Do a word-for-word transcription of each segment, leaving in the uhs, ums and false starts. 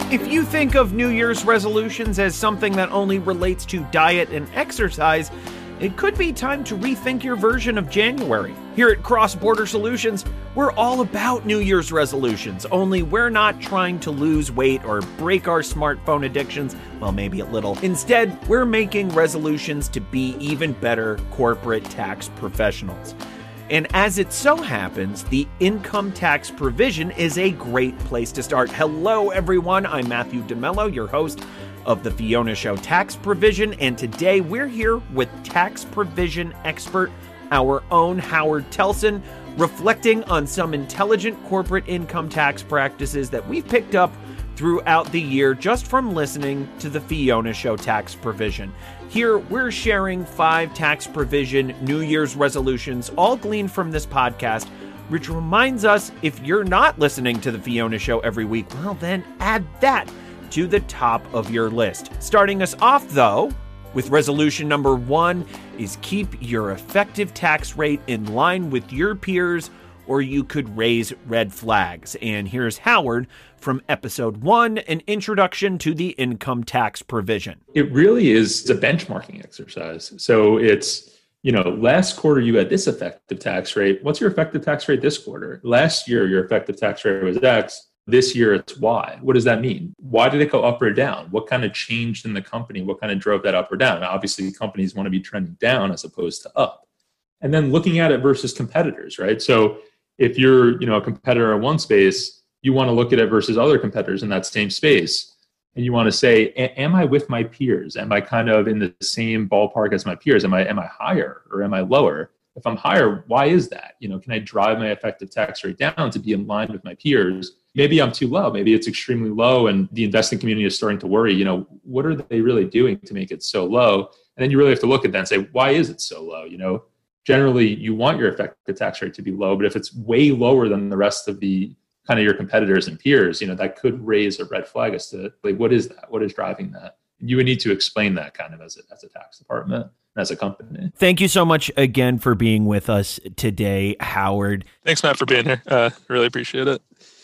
If you think of New Year's resolutions as something that only relates to diet and exercise, it could be time to rethink your version of January. Here at Cross Border Solutions, we're all about New Year's resolutions, only we're not trying to lose weight or break our smartphone addictions, well, maybe a little. Instead, we're making resolutions to be even better corporate tax professionals. And as it so happens, the income tax provision is a great place to start. Hello, everyone. I'm Matthew DeMello, your host of the Fiona Show Tax Provision, and today we're here with tax provision expert, our own Howard Telson, reflecting on some intelligent corporate income tax practices that we've picked up throughout the year just from listening to the Fiona Show Tax Provision. Here, we're sharing five tax provision New Year's resolutions, all gleaned from this podcast, which reminds us, if you're not listening to the Fiona Show every week, well, then add that to the top of your list. Starting us off, though, with resolution number one is keep your effective tax rate in line with your peers, or you could raise red flags. And here's Howard from episode one, an introduction to the income tax provision. It really is a benchmarking exercise. So it's, you know, last quarter you had this effective tax rate. What's your effective tax rate this quarter? Last year, your effective tax rate was X. This year, it's Y. What does that mean? Why did it go up or down? What kind of changed in the company? What kind of drove that up or down? Now, obviously, companies want to be trending down as opposed to up. And then looking at it versus competitors, right? So if you're, you know, a competitor in one space, you want to look at it versus other competitors in that same space. And you want to say, am I with my peers? Am I kind of in the same ballpark as my peers? Am I, am I higher or am I lower? If I'm higher, why is that? You know, can I drive my effective tax rate down to be in line with my peers? Maybe I'm too low. Maybe it's extremely low and the investing community is starting to worry, you know, what are they really doing to make it so low? And then you really have to look at that and say, why is it so low? You know, generally you want your effective tax rate to be low, but if it's way lower than the rest of the kind of your competitors and peers, you know, that could raise a red flag as to like, what is that? What is driving that? And you would need to explain that kind of as a, as a tax department, as a company. Thank you so much again for being with us today, Howard. Thanks, Matt, for being here. Uh, really appreciate it.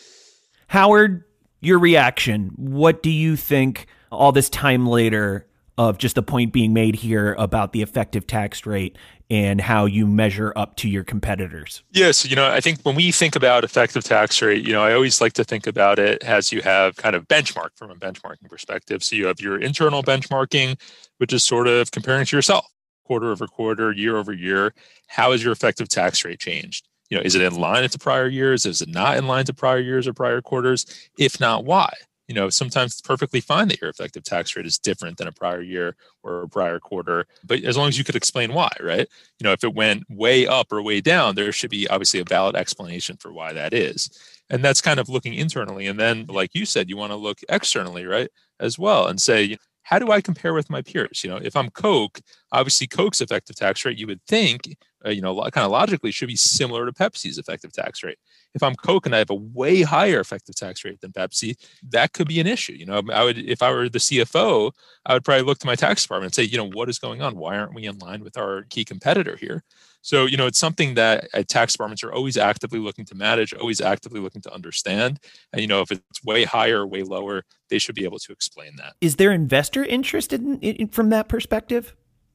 Howard, your reaction. What do you think all this time later of just the point being made here about the effective tax rate and how you measure up to your competitors? Yes, you know, I think when we think about effective tax rate, you know, I always like to think about it as you have kind of benchmark from a benchmarking perspective. So you have your internal benchmarking, which is sort of comparing to yourself, quarter over quarter, year over year. How has your effective tax rate changed? You know, is it in line with the prior years? Is it not in line to prior years or prior quarters? If not, why? You know, sometimes it's perfectly fine that your effective tax rate is different than a prior year or a prior quarter, but as long as you could explain why, right? You know, if it went way up or way down, there should be obviously a valid explanation for why that is. And that's kind of looking internally. And then, like you said, you want to look externally, right, as well, and say, how do I compare with my peers? You know, if I'm Coke, obviously Coke's effective tax rate, you would think, uh, you know, kind of logically should be similar to Pepsi's effective tax rate. If I'm Coke and I have a way higher effective tax rate than Pepsi, that could be an issue. You know, I would, if I were the C F O, I would probably look to my tax department and say, you know, what is going on? Why aren't we in line with our key competitor here? So, you know, it's something that uh, tax departments are always actively looking to manage, always actively looking to understand. And, you know, if it's way higher or way lower, they should be able to explain that. Is there investor interest in, in from that perspective?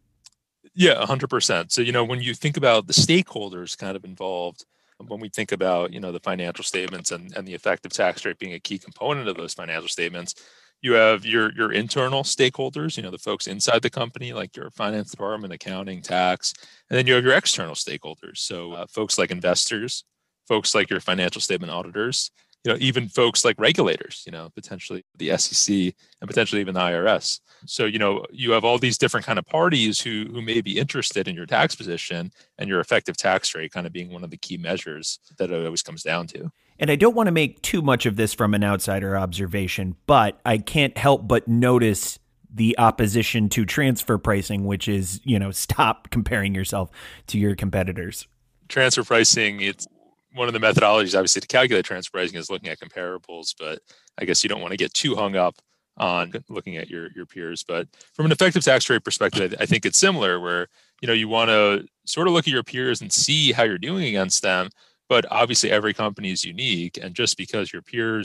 Yeah, one hundred percent. So, you know, when you think about the stakeholders kind of involved, when we think about, you know, the financial statements and, and the effective tax rate being a key component of those financial statements, you have your your internal stakeholders, you know, the folks inside the company, like your finance department, accounting, tax, and then you have your external stakeholders. So uh, folks like investors, folks like your financial statement auditors, you know, even folks like regulators, you know, potentially the S E C and potentially even the I R S. So, you know, you have all these different kind of parties who who may be interested in your tax position and your effective tax rate kind of being one of the key measures that it always comes down to. And I don't want to make too much of this from an outsider observation, but I can't help but notice the opposition to transfer pricing, which is, you know, stop comparing yourself to your competitors. Transfer pricing, it's one of the methodologies, obviously, to calculate transfer pricing is looking at comparables, but I guess you don't want to get too hung up on looking at your, your peers. But from an effective tax rate perspective, I think it's similar where, you know, you want to sort of look at your peers and see how you're doing against them. But obviously, every company is unique. And just because your peers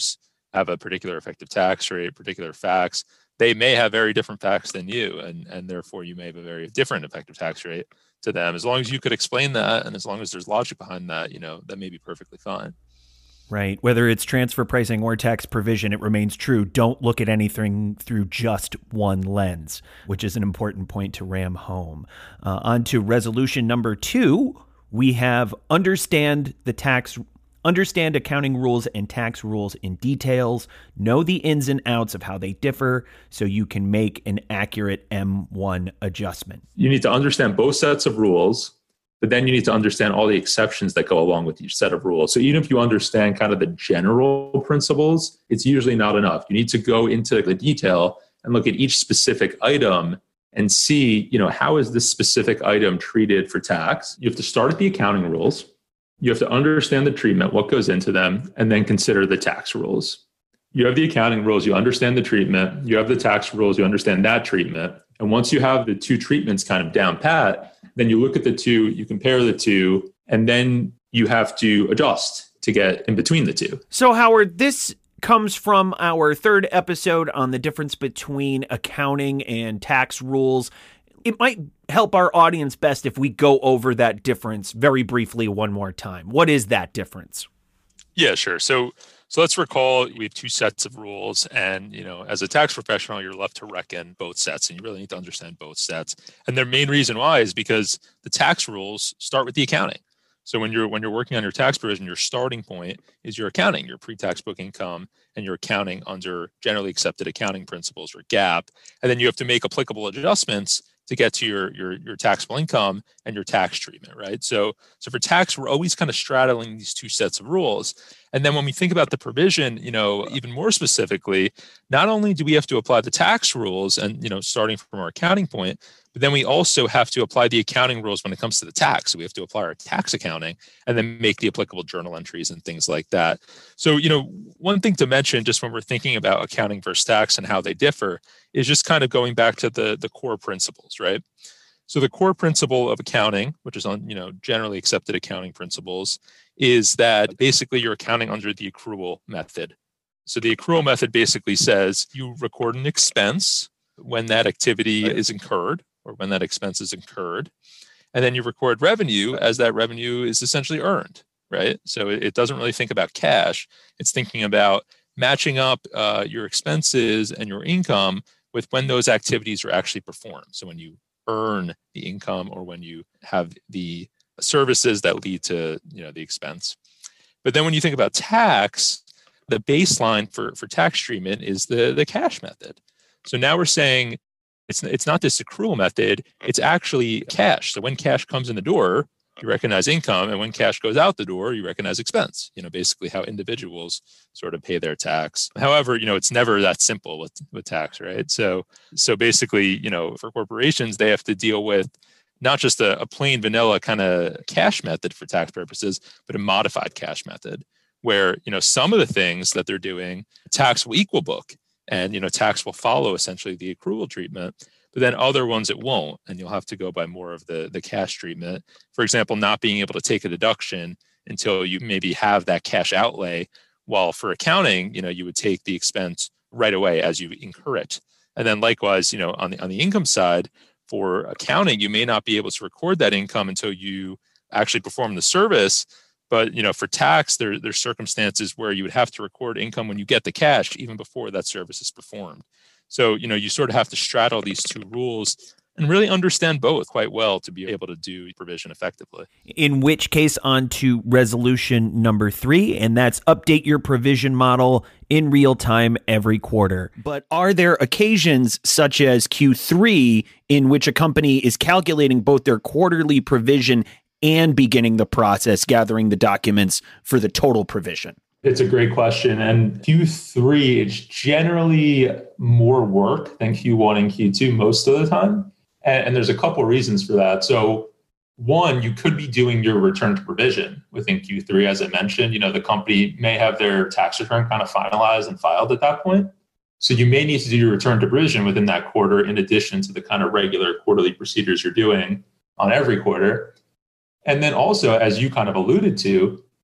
have a particular effective tax rate, particular facts. They may have very different facts than you, and, and therefore you may have a very different effective tax rate to them. As long as you could explain that, and as long as there's logic behind that, you know, that may be perfectly fine. Right. Whether it's transfer pricing or tax provision, it remains true. Don't look at anything through just one lens, which is an important point to ram home. Uh, on to resolution number two, we have understand the tax, understand accounting rules and tax rules in details, know the ins and outs of how they differ so you can make an accurate M one adjustment. You need to understand both sets of rules, but then you need to understand all the exceptions that go along with each set of rules. So even if you understand kind of the general principles, it's usually not enough. You need to go into the detail and look at each specific item and see, you know, how is this specific item treated for tax? You have to start at the accounting rules. You have to understand the treatment, what goes into them, and then consider the tax rules. You have the accounting rules, you understand the treatment. You have the tax rules, you understand that treatment. And once you have the two treatments kind of down pat, then you look at the two, you compare the two, and then you have to adjust to get in between the two. So, Howard, this comes from our third episode on the difference between accounting and tax rules. It might help our audience best if we go over that difference very briefly one more time. What is that difference? Yeah, sure. So So let's recall we have two sets of rules, and you know, as a tax professional, you're left to reckon both sets, and you really need to understand both sets. And their main reason why is because the tax rules start with the accounting. So when you're when you're working on your tax provision, your starting point is your accounting, your pre-tax book income, and your accounting under generally accepted accounting principles or GAAP, and then you have to make applicable adjustments to get to your, your, your taxable income and your tax treatment, right? So, so for tax, we're always kind of straddling these two sets of rules. And then when we think about the provision, you know, even more specifically, not only do we have to apply the tax rules and, you know, starting from our accounting point, but then we also have to apply the accounting rules when it comes to the tax. So we have to apply our tax accounting and then make the applicable journal entries and things like that. So, you know, one thing to mention just when we're thinking about accounting versus tax and how they differ is just kind of going back to the, the core principles, right? So the core principle of accounting, which is on, you know, generally accepted accounting principles, is that basically you're accounting under the accrual method. So the accrual method basically says you record an expense when that activity is incurred or when that expense is incurred, and then you record revenue as that revenue is essentially earned, right? So it doesn't really think about cash. It's thinking about matching up uh, your expenses and your income with when those activities are actually performed. So when you earn the income or when you have the services that lead to, you know, the expense. But then when you think about tax, the baseline for, for tax treatment is the, the cash method. So now we're saying it's, it's not this accrual method, it's actually cash. So when cash comes in the door, you recognize income, and when cash goes out the door, you recognize expense, you know, basically how individuals sort of pay their tax. However, you know, it's never that simple with, with tax, right? So, so basically, you know, for corporations, they have to deal with not just a, a plain vanilla kind of cash method for tax purposes, but a modified cash method where, you know, some of the things that they're doing, tax will equal book, and, you know, tax will follow essentially the accrual treatment. But then other ones it won't, and you'll have to go by more of the, the cash treatment. For example, not being able to take a deduction until you maybe have that cash outlay, while for accounting, you know, you would take the expense right away as you incur it. And then likewise, you know, on the on the income side, for accounting, you may not be able to record that income until you actually perform the service. But, you know, for tax, there, there's circumstances where you would have to record income when you get the cash, even before that service is performed. So, you know, you sort of have to straddle these two rules and really understand both quite well to be able to do provision effectively. In which case, on to resolution number three, and that's update your provision model in real time every quarter. But are there occasions such as Q three in which a company is calculating both their quarterly provision and beginning the process, gathering the documents for the total provision? It's a great question. And Q three is generally more work than Q one and Q two most of the time. And, and there's a couple of reasons for that. So one, you could be doing your return to provision within Q three. As I mentioned, you know, the company may have their tax return kind of finalized and filed at that point. So you may need to do your return to provision within that quarter, in addition to the kind of regular quarterly procedures you're doing on every quarter. And then also, as you kind of alluded to,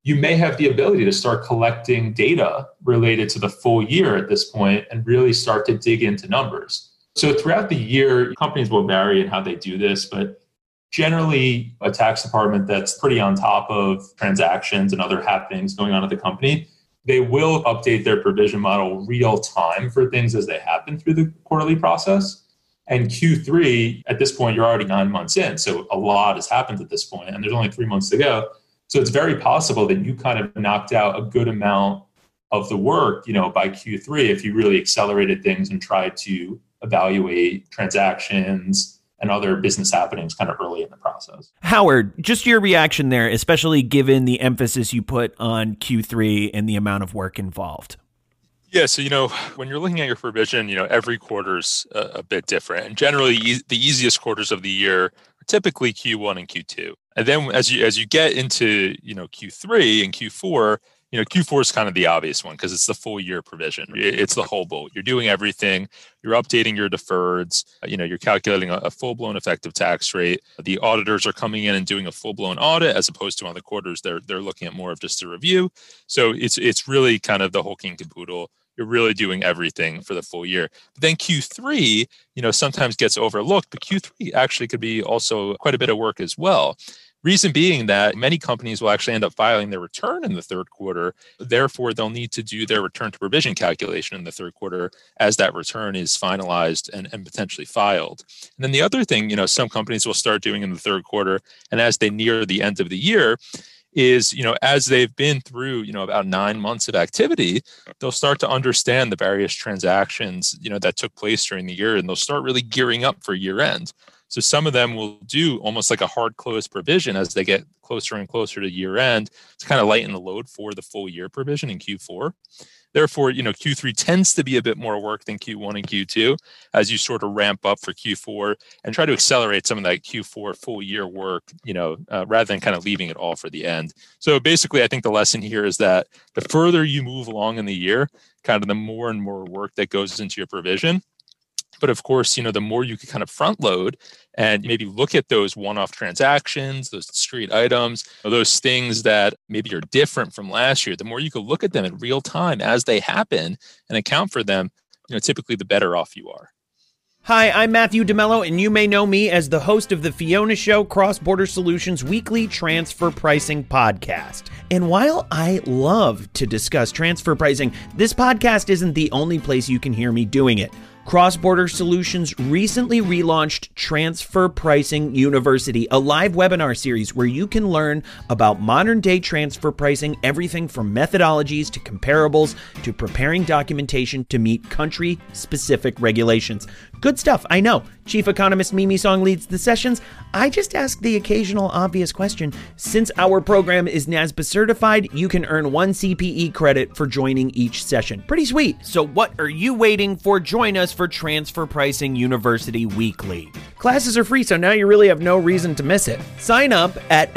you may have the ability to start collecting data related to the full year at this point and really start to dig into numbers. So throughout the year, companies will vary in how they do this, but generally a tax department that's pretty on top of transactions and other happenings going on at the company, they will update their provision model real time for things as they happen through the quarterly process. And Q three, at this point, you're already nine months in. So a lot has happened at this point, and there's only three months to go. So it's very possible that you kind of knocked out a good amount of the work, you know, by Q three if you really accelerated things and tried to evaluate transactions and other business happenings kind of early in the process. Howard, just your reaction there, especially given the emphasis you put on Q three and the amount of work involved. Yeah, so, you know, when you're looking at your provision, you know, every quarter's a, a bit different. And generally, e- the easiest quarters of the year are typically Q one and Q two. And then as you as you get into, you know, Q three and Q four, you know, Q four is kind of the obvious one because it's the full year provision. It's the whole boat. You're doing everything. You're updating your deferreds. You know, you're calculating a, a full-blown effective tax rate. The auditors are coming in and doing a full-blown audit as opposed to on the quarters. They're they're looking at more of just a review. So it's it's really kind of the whole king caboodle. You're really doing everything for the full year. But then Q three, you know, sometimes gets overlooked, but Q three actually could be also quite a bit of work as well. Reason being that many companies will actually end up filing their return in the third quarter. Therefore, they'll need to do their return to provision calculation in the third quarter as that return is finalized and, and potentially filed. And then the other thing, you know, some companies will start doing in the third quarter, and as they near the end of the year, is, you know, as they've been through, you know, about nine months of activity, they'll start to understand the various transactions, you know, that took place during the year, and they'll start really gearing up for year end. So some of them will do almost like a hard close provision as they get closer and closer to year end to kind of lighten the load for the full year provision in Q four. Therefore, you know, Q three tends to be a bit more work than Q one and Q two as you sort of ramp up for Q four and try to accelerate some of that Q four full year work, you know, uh, rather than kind of leaving it all for the end. So basically, I think the lesson here is that the further you move along in the year, kind of the more and more work that goes into your provision. But of course, you know, the more you can kind of front load and maybe look at those one-off transactions, those discrete items, those things that maybe are different from last year, the more you can look at them in real time as they happen and account for them, you know, typically the better off you are. Hi, I'm Matthew DeMello, and you may know me as the host of the Fiona Show Cross Border Solutions weekly transfer pricing podcast. And while I love to discuss transfer pricing, this podcast isn't the only place you can hear me doing it. Cross Border Solutions recently relaunched Transfer Pricing University, a live webinar series where you can learn about modern-day transfer pricing, everything from methodologies to comparables to preparing documentation to meet country-specific regulations. Good stuff, I know. Chief Economist Mimi Song leads the sessions. I just ask the occasional obvious question. Since our program is NASBA certified, you can earn one C P E credit for joining each session. Pretty sweet. So what are you waiting for? Join us for Transfer Pricing University Weekly. Classes are free, so now you really have no reason to miss it. Sign up at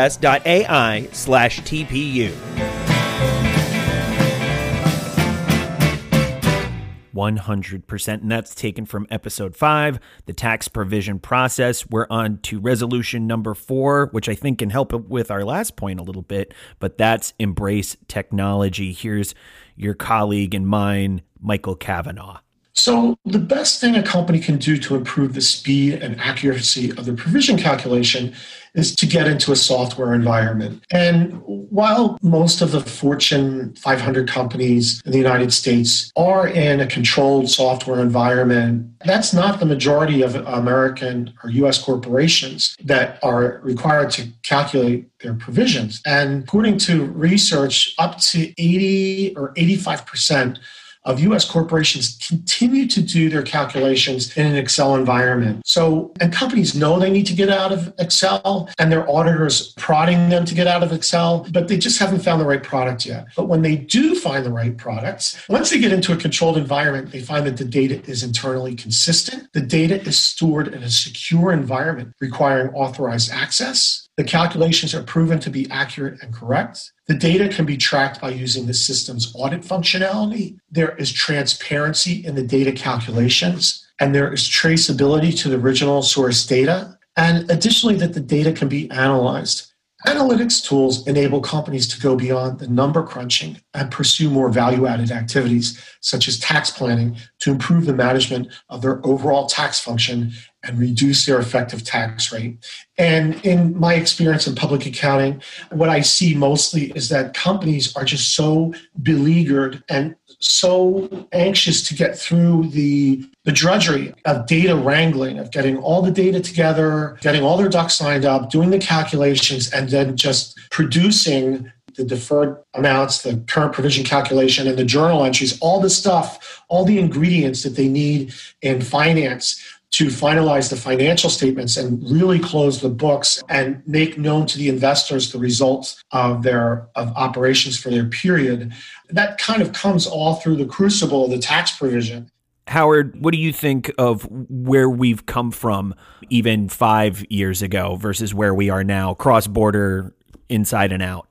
xbs.ai slash TPU. one hundred percent, and that's taken from episode five, the tax provision process. We're on to resolution number four, which I think can help with our last point a little bit, but that's embrace technology. Here's your colleague and mine, Michael Kavanaugh. So the best thing a company can do to improve the speed and accuracy of the provision calculation is to get into a software environment. And while most of the Fortune five hundred companies in the United States are in a controlled software environment, that's not the majority of American or U S corporations that are required to calculate their provisions. And according to research, up to eighty or eighty-five percent of U S corporations continue to do their calculations in an Excel environment. So, and companies know they need to get out of Excel, and their auditors prodding them to get out of Excel, but they just haven't found the right product yet. But when they do find the right products, once they get into a controlled environment, they find that the data is internally consistent. The data is stored in a secure environment requiring authorized access. The calculations are proven to be accurate and correct. The data can be tracked by using the system's audit functionality. There is transparency in the data calculations, and there is traceability to the original source data. And additionally, that the data can be analyzed. Analytics tools enable companies to go beyond the number crunching and pursue more value-added activities, such as tax planning, to improve the management of their overall tax function and reduce their effective tax rate. And in my experience in public accounting, what I see mostly is that companies are just so beleaguered and so anxious to get through the, the drudgery of data wrangling, of getting all the data together, getting all their ducks lined up, doing the calculations, and then just producing the deferred amounts, the current provision calculation, and the journal entries, all the stuff, all the ingredients that they need in finance to finalize the financial statements and really close the books and make known to the investors the results of their of operations for their period. That kind of comes all through the crucible of the tax provision. Howard, what do you think of where we've come from even five years ago versus where we are now, cross-border, inside and out?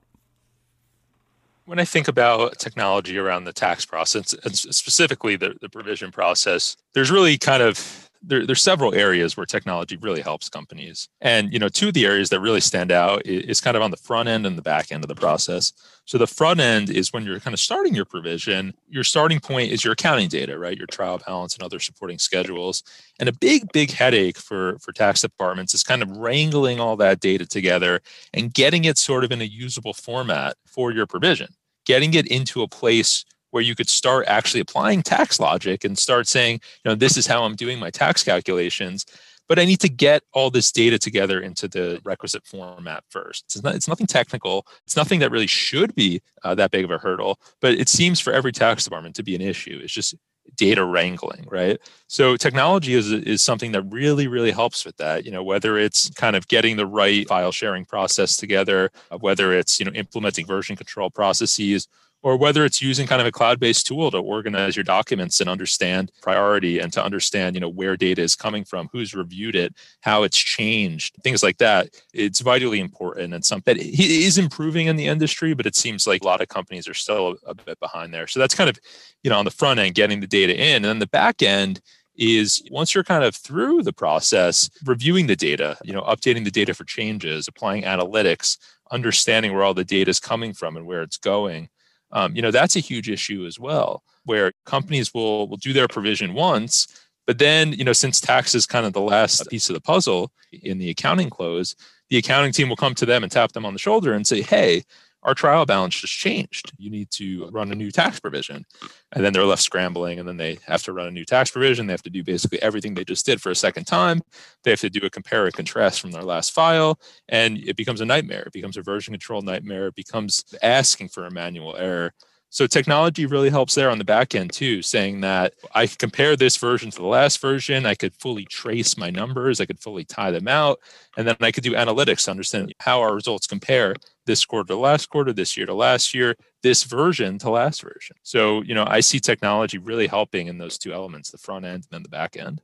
When I think about technology around the tax process, and specifically the, the provision process, there's really kind of There, there's several areas where technology really helps companies. And, you know, two of the areas that really stand out is, is kind of on the front end and the back end of the process. So the front end is when you're kind of starting your provision, your starting point is your accounting data, right? Your trial balance and other supporting schedules. And a big, big headache for, for tax departments is kind of wrangling all that data together and getting it sort of in a usable format for your provision, getting it into a place where you could start actually applying tax logic and start saying, you know, this is how I'm doing my tax calculations, but I need to get all this data together into the requisite format first. It's, not, it's nothing technical. It's nothing that really should be uh, that big of a hurdle, but it seems for every tax department to be an issue. It's just data wrangling, right? So technology is is something that really, really helps with that. You know, whether it's kind of getting the right file sharing process together, uh, whether it's, you know, implementing version control processes, or whether it's using kind of a cloud-based tool to organize your documents and understand priority and to understand, you know, where data is coming from, who's reviewed it, how it's changed, things like that. It's vitally important and something that is improving in the industry, but it seems like a lot of companies are still a, a bit behind there. So that's kind of, you know, on the front end, getting the data in. And then the back end is once you're kind of through the process, reviewing the data, you know, updating the data for changes, applying analytics, understanding where all the data is coming from and where it's going. Um, you know, that's a huge issue as well, where companies will will do their provision once, but then, you know, since tax is kind of the last piece of the puzzle in the accounting close, the accounting team will come to them and tap them on the shoulder and say, hey, our trial balance just changed. You need to run a new tax provision. And then they're left scrambling, and then they have to run a new tax provision. They have to do basically everything they just did for a second time. They have to do a compare and contrast from their last file, and it becomes a nightmare. It becomes a version control nightmare. It becomes asking for a manual error. So technology really helps there on the back end too, saying that I could compare this version to the last version. I could fully trace my numbers. I could fully tie them out. And then I could do analytics to understand how our results compare this quarter to last quarter, this year to last year, this version to last version. So, you know, I see technology really helping in those two elements, the front end and then the back end.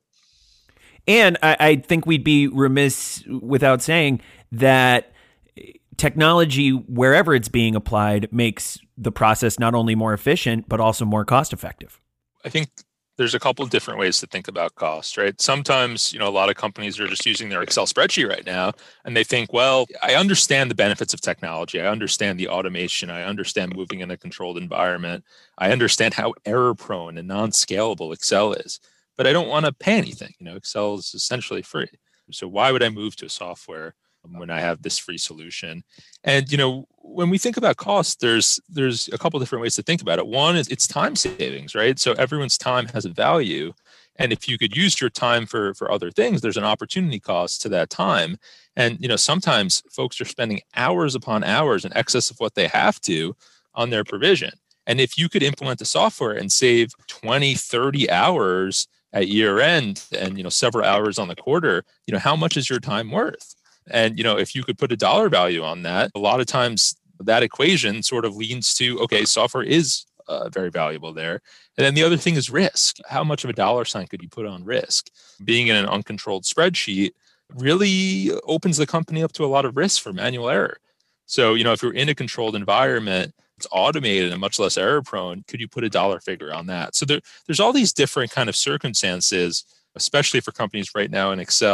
And I, I think we'd be remiss without saying that technology, wherever it's being applied, makes the process not only more efficient, but also more cost effective. I think there's a couple of different ways to think about cost, right? Sometimes, you know, a lot of companies are just using their Excel spreadsheet right now, and they think, well, I understand the benefits of technology. I understand the automation. I understand moving in a controlled environment. I understand how error prone and non-scalable Excel is, but I don't want to pay anything. You know, Excel is essentially free. So why would I move to a software when I have this free solution? And, you know, when we think about cost, there's there's a couple different ways to think about it. One is it's time savings, right? So everyone's time has a value. And if you could use your time for, for other things, there's an opportunity cost to that time. And, you know, sometimes folks are spending hours upon hours in excess of what they have to on their provision. And if you could implement the software and save twenty, thirty hours at year end and, you know, several hours on the quarter, you know, how much is your time worth? And, you know, if you could put a dollar value on that, a lot of times that equation sort of leans to, okay, software is uh, very valuable there. And then the other thing is risk. How much of a dollar sign could you put on risk? Being in an uncontrolled spreadsheet really opens the company up to a lot of risk for manual error. So, you know, if you're in a controlled environment, it's automated and much less error prone, could you put a dollar figure on that? So there, there's all these different kind of circumstances, especially for companies right now in Excel,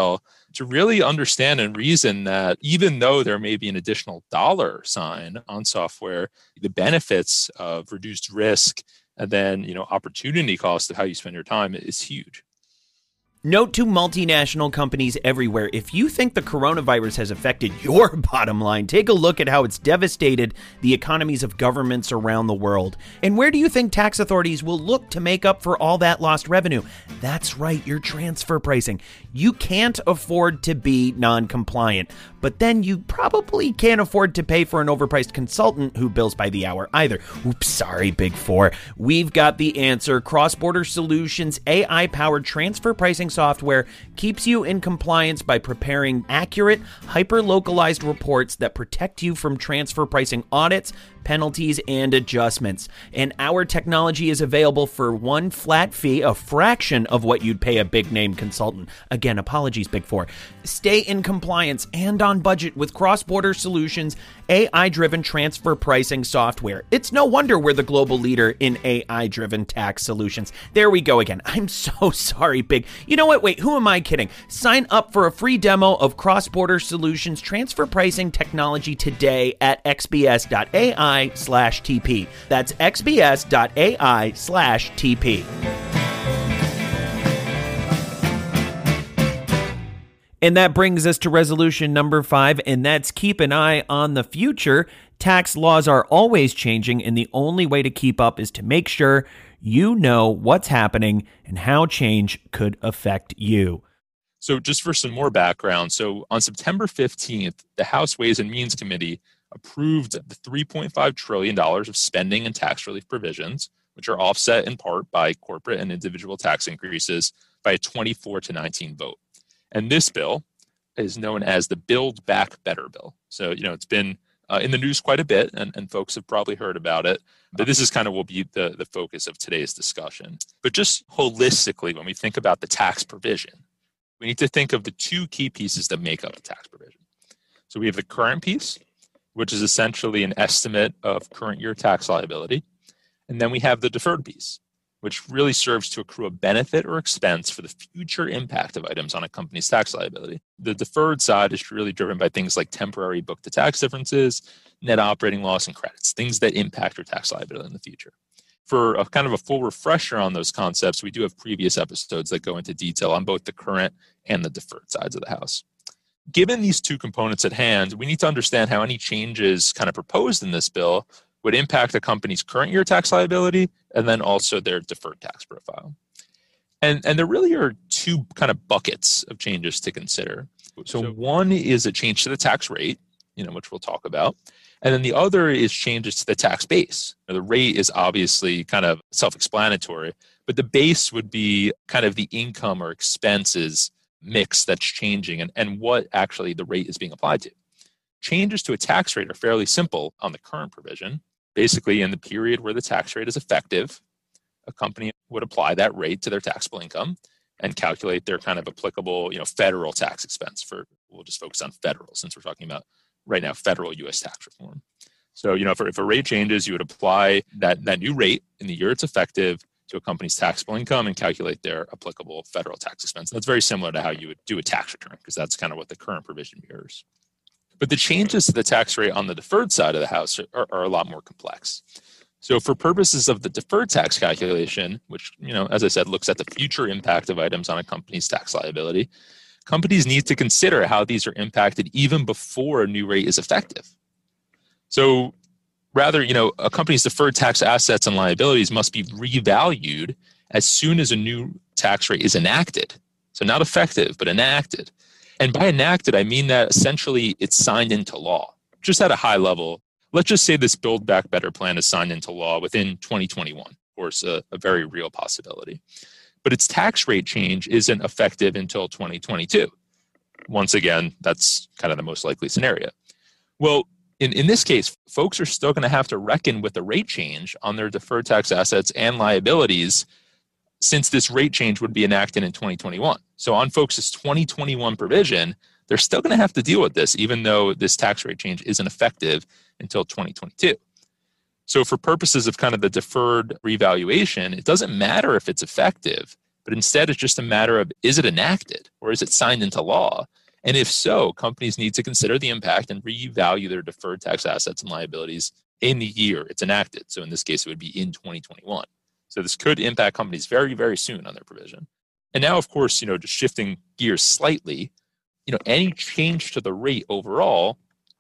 to really understand and reason that even though there may be an additional dollar sign on software, the benefits of reduced risk and then, you know, opportunity cost of how you spend your time is huge. Note to multinational companies everywhere, if you think the coronavirus has affected your bottom line, take a look at how it's devastated the economies of governments around the world. And where do you think tax authorities will look to make up for all that lost revenue? That's right, your transfer pricing. You can't afford to be non-compliant, but then you probably can't afford to pay for an overpriced consultant who bills by the hour either. Oops, sorry, Big Four. We've got the answer. Cross-Border Solutions' A I-powered transfer pricing software keeps you in compliance by preparing accurate, hyper-localized reports that protect you from transfer pricing audits, penalties, and adjustments. And our technology is available for one flat fee, a fraction of what you'd pay a big-name consultant. Again, apologies, Big Four. Stay in compliance and on budget with Cross-Border Solutions' A I-driven transfer pricing software. It's no wonder we're the global leader in A I-driven tax solutions. There we go again. I'm so sorry, Big. You know what? Wait, who am I kidding? Sign up for a free demo of Cross-Border Solutions transfer pricing technology today at xbs.ai slash TP. That's xbs.ai slash TP. And that brings us to resolution number five, and that's keep an eye on the future. Tax laws are always changing, and the only way to keep up is to make sure you know what's happening and how change could affect you. So just for some more background, so on September fifteenth, the House Ways and Means Committee approved the three point five trillion dollars of spending and tax relief provisions, which are offset in part by corporate and individual tax increases by a twenty-four to nineteen vote. And this bill is known as the Build Back Better bill. So, you know, it's been uh, in the news quite a bit, and, and folks have probably heard about it. But this is kind of will be the, the focus of today's discussion. But just holistically, when we think about the tax provision, we need to think of the two key pieces that make up the tax provision. So we have the current piece, which is essentially an estimate of current year tax liability. And then we have the deferred piece, which really serves to accrue a benefit or expense for the future impact of items on a company's tax liability. The deferred side is really driven by things like temporary book-to-tax differences, net operating loss, and credits, things that impact your tax liability in the future. For a kind of a full refresher on those concepts, we do have previous episodes that go into detail on both the current and the deferred sides of the house. Given these two components at hand, we need to understand how any changes kind of proposed in this bill would impact a company's current year tax liability and then also their deferred tax profile. And, and there really are two kind of buckets of changes to consider. So one is a change to the tax rate, you know, which we'll talk about. And then the other is changes to the tax base. Now, the rate is obviously kind of self-explanatory, but the base would be kind of the income or expenses mix that's changing and, and what actually the rate is being applied to. Changes to a tax rate are fairly simple on the current provision. Basically, in the period where the tax rate is effective, a company would apply that rate to their taxable income and calculate their kind of applicable, you know, federal tax expense for, we'll just focus on federal since we're talking about right now, federal U S tax reform. So, you know, if, if a rate changes, you would apply that, that new rate in the year it's effective to a company's taxable income and calculate their applicable federal tax expense. That's very similar to how you would do a tax return because that's kind of what the current provision mirrors. But the changes to the tax rate on the deferred side of the house are, are a lot more complex. So for purposes of the deferred tax calculation, which, you know, as I said, looks at the future impact of items on a company's tax liability, companies need to consider how these are impacted even before a new rate is effective. So rather, you know, a company's deferred tax assets and liabilities must be revalued as soon as a new tax rate is enacted. So not effective, but enacted. And by enacted, I mean that essentially it's signed into law. Just at a high level, let's just say this Build Back Better plan is signed into law within twenty twenty-one. Of course, a, a very real possibility. But its tax rate change isn't effective until twenty twenty-two. Once again, that's kind of the most likely scenario. Well, in, in this case, folks are still going to have to reckon with the rate change on their deferred tax assets and liabilities since this rate change would be enacted in twenty twenty-one. So on folks' twenty twenty-one provision, they're still going to have to deal with this, even though this tax rate change isn't effective until twenty twenty-two. So for purposes of kind of the deferred revaluation, it doesn't matter if it's effective, but instead it's just a matter of, is it enacted or is it signed into law? And if so, companies need to consider the impact and revalue their deferred tax assets and liabilities in the year it's enacted. So in this case, it would be in twenty twenty-one. So this could impact companies very, very soon on their provision. And now, of course, you know, just shifting gears slightly, you know, any change to the rate overall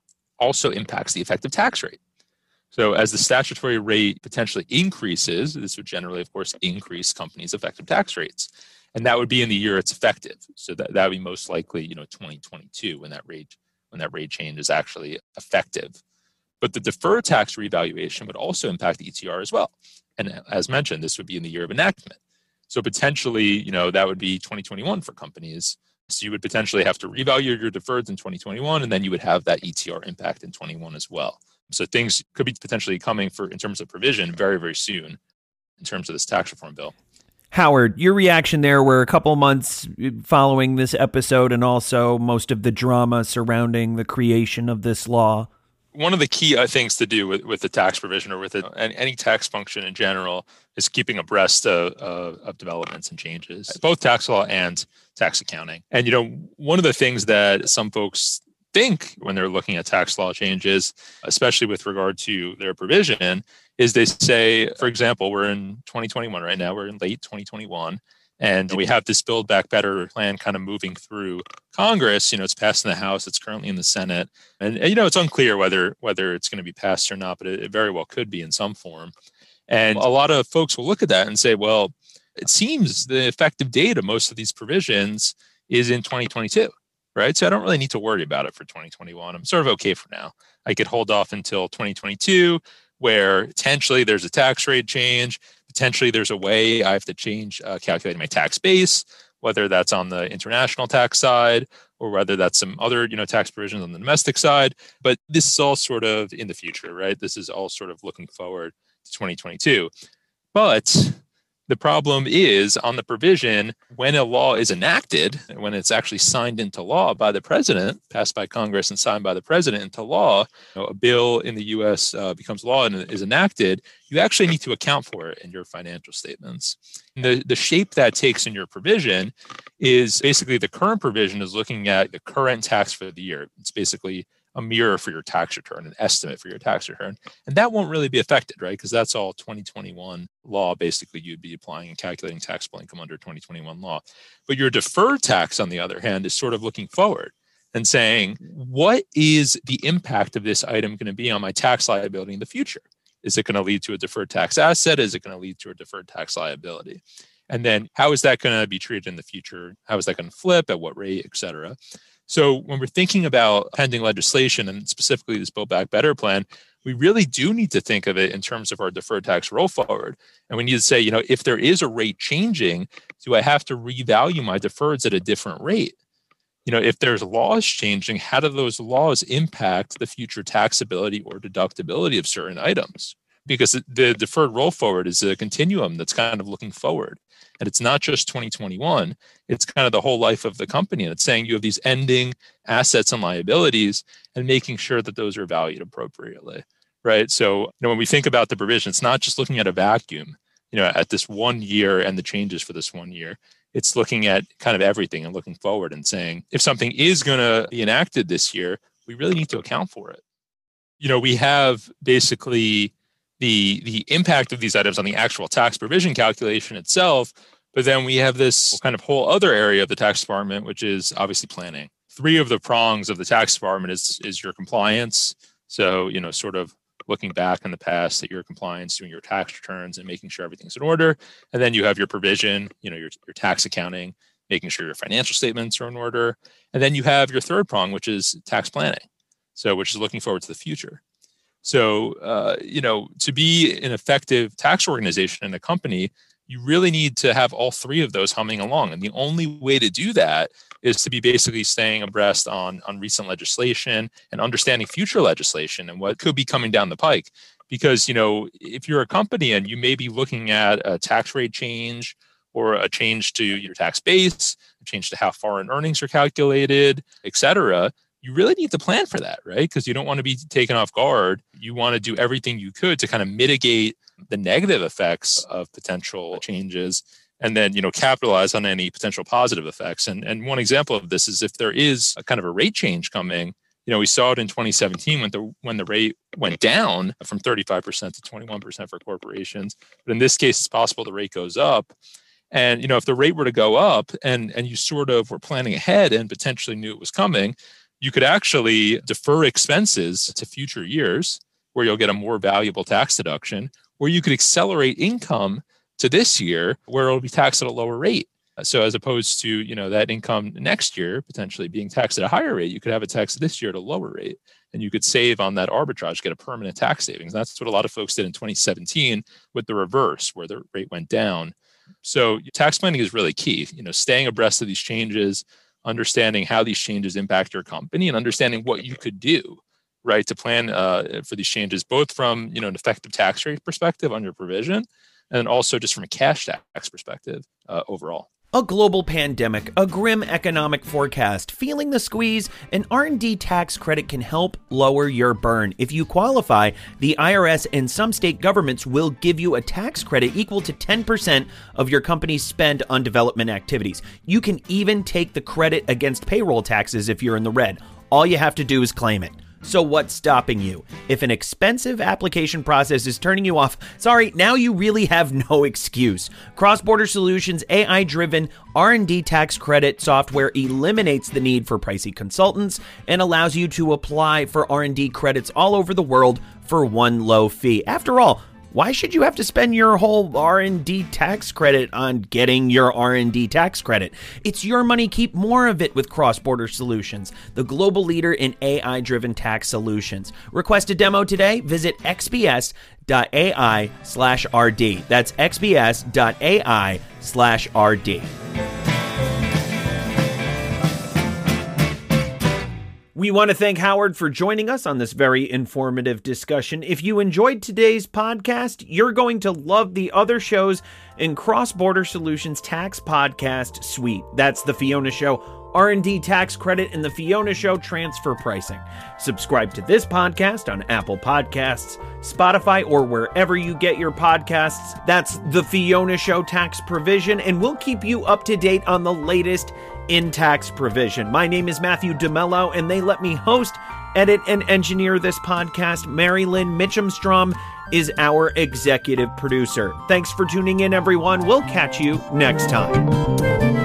also impacts the effective tax rate. So as the statutory rate potentially increases, this would generally, of course, increase companies' effective tax rates. And that would be in the year it's effective. So that, that would be most likely, you know, twenty twenty-two when that rate when that rate change is actually effective. But the deferred tax revaluation would also impact the E T R as well. And as mentioned, this would be in the year of enactment. So potentially, you know, that would be twenty twenty-one for companies. So you would potentially have to revalue your deferreds in twenty twenty-one, and then you would have that E T R impact in twenty-one as well. So things could be potentially coming for in terms of provision very, very soon in terms of this tax reform bill. Howard, your reaction there were a couple months following this episode and also most of the drama surrounding the creation of this law. One of the key uh, things to do with, with the tax provision or with it, and any tax function in general is keeping abreast of, of, of developments and changes, both tax law and tax accounting. And, you know, one of the things that some folks think when they're looking at tax law changes, especially with regard to their provision, is they say, for example, we're in twenty twenty-one right now, we're in late twenty twenty-one, and we have this Build Back Better plan kind of moving through Congress. You know, it's passed in the House, it's currently in the Senate. And, and you know, it's unclear whether whether it's going to be passed or not, but it, it very well could be in some form. And a lot of folks will look at that and say, well, it seems the effective date of most of these provisions is in twenty twenty-two, right? So I don't really need to worry about it for twenty twenty-one. I'm sort of okay for now. I could hold off until twenty twenty-two, where potentially there's a tax rate change. Potentially there's a way I have to change uh, calculating my tax base, whether that's on the international tax side or whether that's some other, you know, tax provisions on the domestic side. But this is all sort of in the future, right? This is all sort of looking forward to twenty twenty-two. But the problem is on the provision, when a law is enacted, when it's actually signed into law by the president, passed by Congress and signed by the president into law, you know, a bill in the U S uh, becomes law and is enacted, you actually need to account for it in your financial statements. And the, the shape that takes in your provision is basically the current provision is looking at the current tax for the year. It's basically a mirror for your tax return, an estimate for your tax return. And that won't really be affected, right? Because that's all twenty twenty-one law. Basically, you'd be applying and calculating taxable income under twenty twenty-one law. But your deferred tax, on the other hand, is sort of looking forward and saying, what is the impact of this item going to be on my tax liability in the future? Is it going to lead to a deferred tax asset? Is it going to lead to a deferred tax liability? And then how is that going to be treated in the future? How is that going to flip? At what rate, et cetera? So when we're thinking about pending legislation and specifically this Build Back Better plan, we really do need to think of it in terms of our deferred tax roll forward. And we need to say, you know, if there is a rate changing, do I have to revalue my deferreds at a different rate? You know, if there's laws changing, how do those laws impact the future taxability or deductibility of certain items? Because the deferred roll forward is a continuum that's kind of looking forward. And it's not just twenty twenty-one, it's kind of the whole life of the company. And it's saying you have these ending assets and liabilities and making sure that those are valued appropriately, right? So, you know, when we think about the provision, it's not just looking at a vacuum, you know, at this one year and the changes for this one year. It's looking at kind of everything and looking forward and saying, if something is going to be enacted this year, we really need to account for it. You know, we have basically the the impact of these items on the actual tax provision calculation itself, but then we have this kind of whole other area of the tax department, which is obviously planning. Three of the prongs of the tax department is is your compliance. So, you know, sort of looking back in the past at your compliance, doing your tax returns and making sure everything's in order. And then you have your provision, you know, your, your tax accounting, making sure your financial statements are in order. And then you have your third prong, which is tax planning. So, which is looking forward to the future. So, uh, you know, to be an effective tax organization in a company, you really need to have all three of those humming along. And the only way to do that is to be basically staying abreast on, on recent legislation and understanding future legislation and what could be coming down the pike. Because, you know, if you're a company and you may be looking at a tax rate change or a change to your tax base, a change to how foreign earnings are calculated, et cetera, you really need to plan for that, right? Because you don't want to be taken off guard. You want to do everything you could to kind of mitigate the negative effects of potential changes and then, you know, capitalize on any potential positive effects. And, and one example of this is if there is a kind of a rate change coming. You know, we saw it in twenty seventeen when the when the rate went down from thirty-five percent to twenty-one percent for corporations. But in this case, it's possible the rate goes up. And, you know, if the rate were to go up and, and you sort of were planning ahead and potentially knew it was coming, you could actually defer expenses to future years where you'll get a more valuable tax deduction, or you could accelerate income to this year where it'll be taxed at a lower rate. So as opposed to, you know, that income next year potentially being taxed at a higher rate, you could have it taxed this year at a lower rate, and you could save on that arbitrage, get a permanent tax savings. That's what a lot of folks did in twenty seventeen with the reverse, where the rate went down. So tax planning is really key, you know, staying abreast of these changes, understanding how these changes impact your company, and understanding what you could do, right, to plan uh, for these changes, both from, you know, an effective tax rate perspective on your provision, and also just from a cash tax perspective uh, overall. A global pandemic, a grim economic forecast, feeling the squeeze, an R and D tax credit can help lower your burn. If you qualify, the I R S and some state governments will give you a tax credit equal to ten percent of your company's spend on development activities. You can even take the credit against payroll taxes if you're in the red. All you have to do is claim it. So what's stopping you? If an expensive application process is turning you off, sorry, now you really have no excuse. Cross-Border Solutions' A I-driven R and D tax credit software eliminates the need for pricey consultants and allows you to apply for R and D credits all over the world for one low fee. After all, why should you have to spend your whole R and D tax credit on getting your R and D tax credit? It's your money. Keep more of it with Cross-Border Solutions, the global leader in A I-driven tax solutions. Request a demo today. Visit xbs.ai slash RD. That's xbs.ai slash RD. We want to thank Howard for joining us on this very informative discussion. If you enjoyed today's podcast, you're going to love the other shows in Cross-Border Solutions Tax Podcast Suite. That's The Fiona Show, R and D Tax Credit, and The Fiona Show Transfer Pricing. Subscribe to this podcast on Apple Podcasts, Spotify, or wherever you get your podcasts. That's The Fiona Show Tax Provision, and we'll keep you up to date on the latest in tax provision. My name is Matthew DeMello, and they let me host, edit, and engineer this podcast. Mary Lynn Mitchumstrom is our executive producer. Thanks for tuning in, everyone. We'll catch you next time.